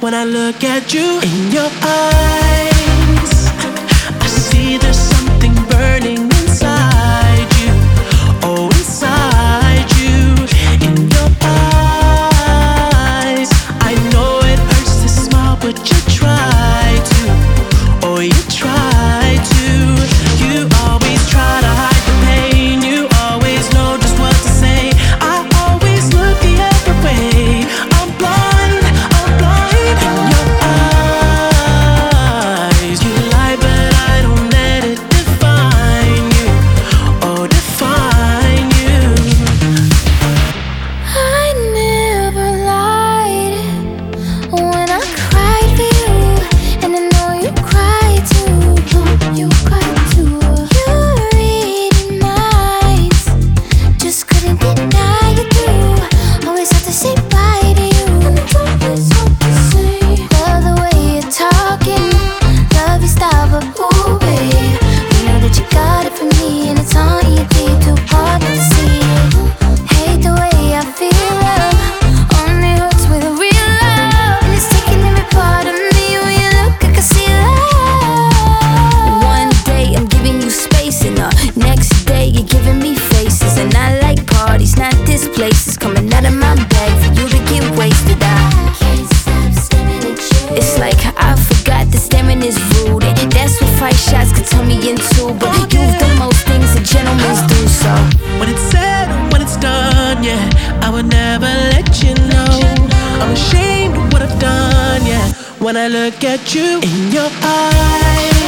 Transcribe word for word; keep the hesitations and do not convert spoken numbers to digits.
when I look at you. In your eyes, I see there's something burning inside you. Oh, inside you. In your eyes, I know it hurts to smile, but you try to. Oh, you try to. You always try to hide the pain. You always know just what to say. I always look the other way. I'm blind, I'm blind. In your eyes, you lie, but I don't let it define you. Oh, define you. I never lied when I cried for you, and I know you cried too. You cried too. You read minds, just couldn't deny you too. Always have to say bye to you, and it's always hard to say. Love the way you're talking, love your style, but ooh, babe, you know that you got it from me, and it's on you deep, too hard not to see. Hate the way I feel love, only hurts with a real love, and it's taking every part of me. When you look, I can see love. One day I'm giving you space, and the next day you're giving me faces. And I like parties, not this place. It's coming out of my bag for you to get wasted. I can't stop staring at you. It's like I forgot that staring is rude, and that's what five shots could turn me into. But you've done most things that gentlemen do, so When it's said, when it's done, yeah, I would never let you know. I'm ashamed of what I've done, yeah, when I look at you. In your eyes,